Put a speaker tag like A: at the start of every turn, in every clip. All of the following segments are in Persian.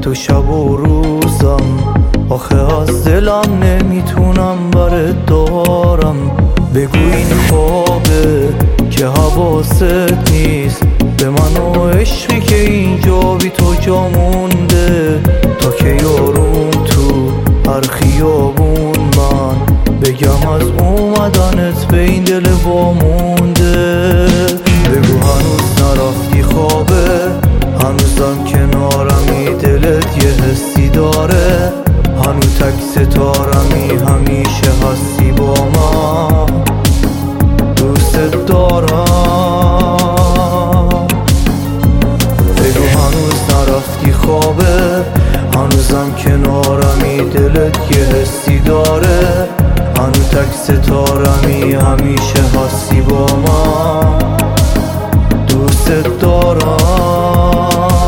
A: تو شب و روزم، آخه از دلم نمیتونم برات دارم. بگو این خوابه که حواست نیست به من و عشقی که اینجا بی تو جا مونده. تا که یارون تو هر خیابون من بگم از اومدنت به این دل وامونده. بگو هنوز نرفتی خوابه، هنوزم کنارمی، دلت یه حسی داره، هنوز تک ستارمی، همیشه هستی با من، دوست دارم. بگو هنوز نرفتی خوابه، هنوزم کنارمی، دلت یه حسی داره، هنوز تک ستارمی، همیشه هستی با من، دوست دارم.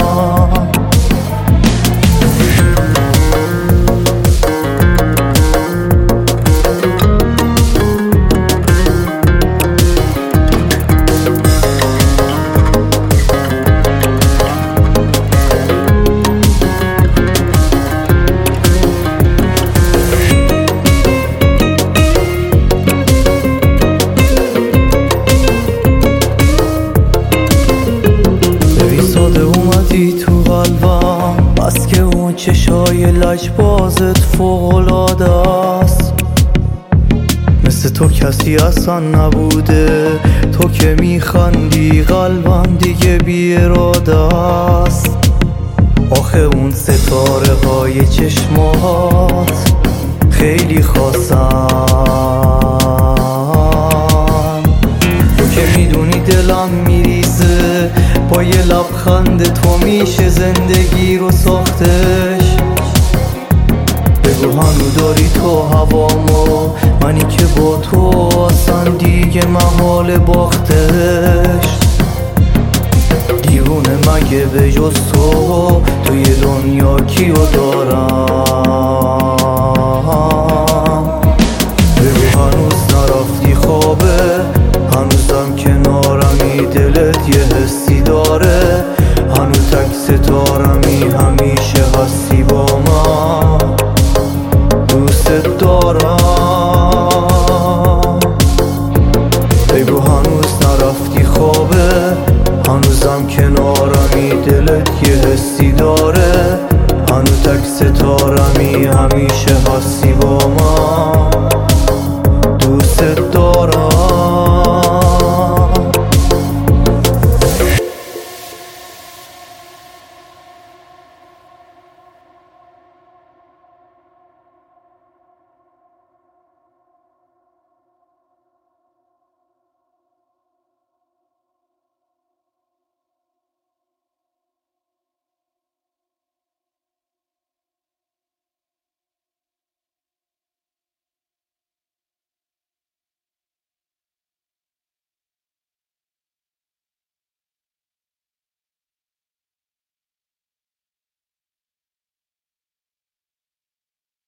A: تو قلبم بس که اون چشای لجبازت فوق‌العاده است، مثل تو کسی اصلا نبوده. تو که میخندی قلبم دیگه بی اراده است. آخه اون ستاره های چشمات خیلی خاصن. تو که میدونی دلم میریزه با یه لبخند تو میشه زندگی رو ساختش. بگو هنو داری تو هوامو، منی که با تو اصلا دیگه محال باختش. دیوونه مگه به جز تو توی دنیا کیو دارم. بگو هنوز نرفتی خوابه، هنوزم کنارمی، دلت یه حسی داره، هنوز تک ستارمی، همیشه هستی با من، دوست دارم. بگو هنوز نرفتی خوابه، هنوزم کنارمی، دلت یه حسی داره، هنوز تک ستارمی، همیشه